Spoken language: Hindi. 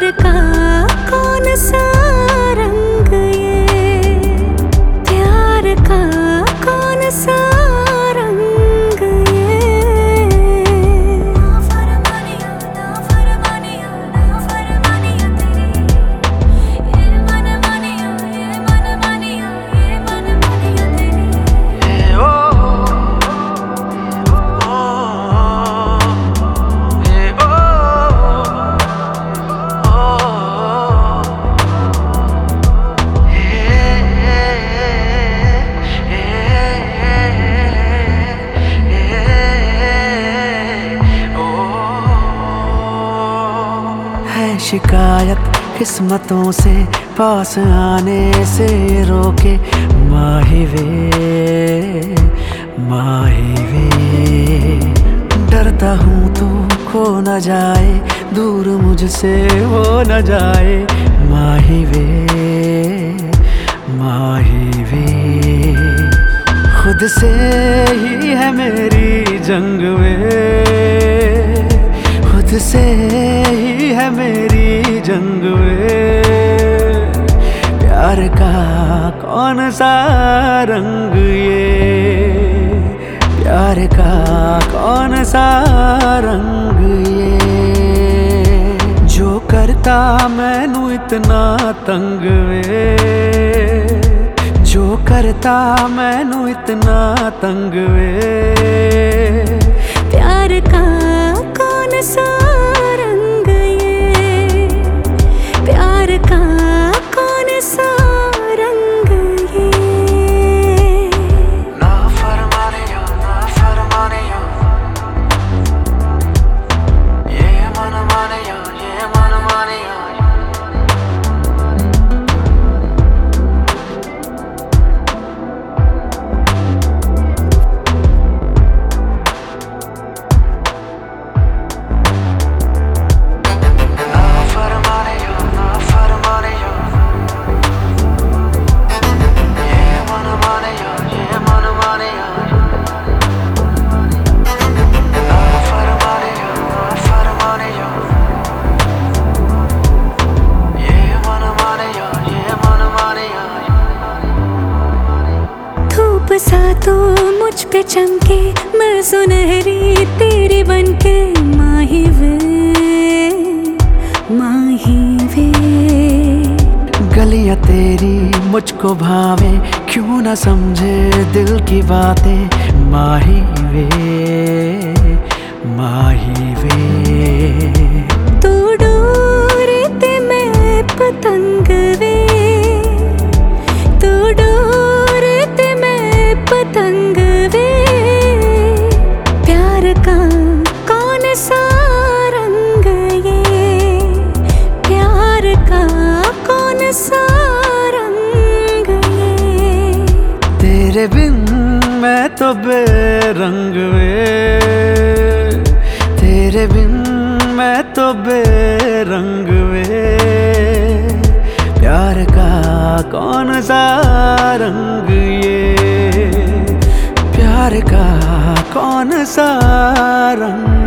प्यार का कौन सा रंग ये, प्यार का कौन सा रंग ये। ना फरमानिया तेरी, ये मन मानिया तेरी। ओ शिकायत किस्मतों से पास आने से रोके माही वे। डरता हूँ तू खो न जाए, दूर मुझसे हो न जाए माही वे। खुद से ही है मेरी जंग वे, खुद से ही है मेरी जंग वे। प्यार का कौन सा रंग ये, प्यार का कौन सा रंग ये। जो करता मैनू इतना तंग वे, जो करता मैनू इतना तंग वे। प्यार का कौन सा रंग ये, प्यार का कौन सा रंग ये। ना फरमानिया ये मन मानिया सा तो मुझ पे चमके, मैं सुनहरी तेरी बनके माही वे। गलियां तेरी मुझको भावे, क्यों ना समझे दिल की बातें माही वे। तू डोर ते मैं पतंग वे, तू डोर ते मैं पतंग वे। प्यार का कौन सा रंग ये, प्यार का कौन सा रंग ये। तेरे बिन मैं तो बेरंग वे, तेरे बिन मैं तो बेरंग वे। प्यार का कौन सा रंग ये, प्यार का कौन सा रंग।